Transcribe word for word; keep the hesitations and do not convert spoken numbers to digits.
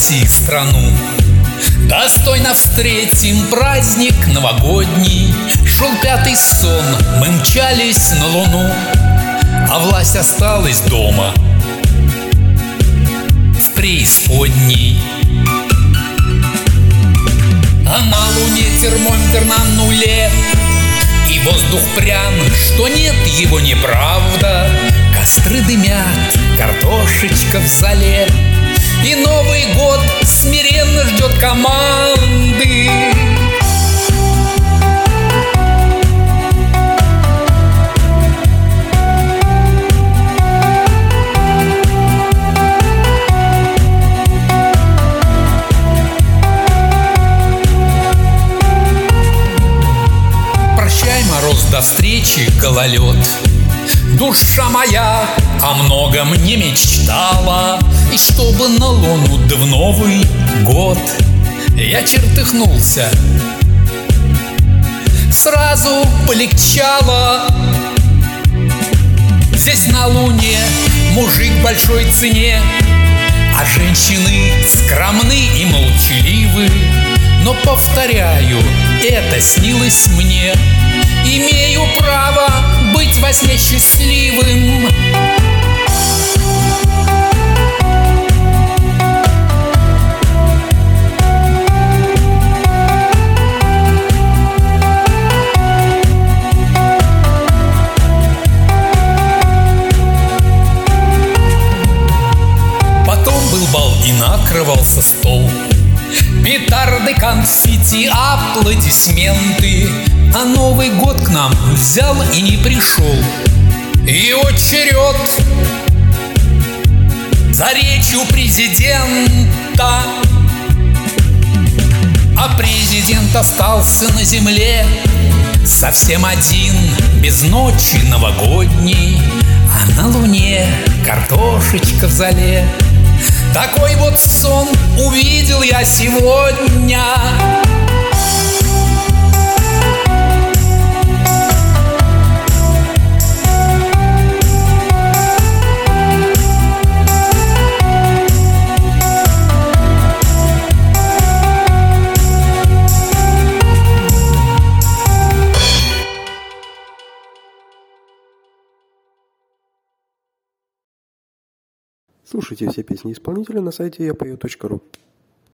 Руси страну. Достойно встретим праздник новогодний. Шел пятый сон, мы мчались на луну, а власть осталась дома, в преисподней. А на луне термометр на нуле, и воздух прям, что нет его неправда. Костры дымят, картошечка в зале, и Новый год смиренно ждет команды. Прощай, мороз, до встречи, гололед. Душа моя о многом не мечтала, и чтобы на луну да в Новый год. Я чертыхнулся, сразу полегчало. Здесь на луне мужик в большой цене, а женщины скромны и молчаливы. Но, повторяю, это снилось мне. Имею право быть во сне счастливым. Потом был бал и накрывался стол. Петарды, конфетти, аплодисменты. А Новый год к нам взял и не пришел. Его черед за речью президента. А президент остался на земле совсем один, без ночи новогодней. А на луне картошечка в зале. Такой вот сон увидел я сегодня. Слушайте все песни исполнителя на сайте я пою точка ру.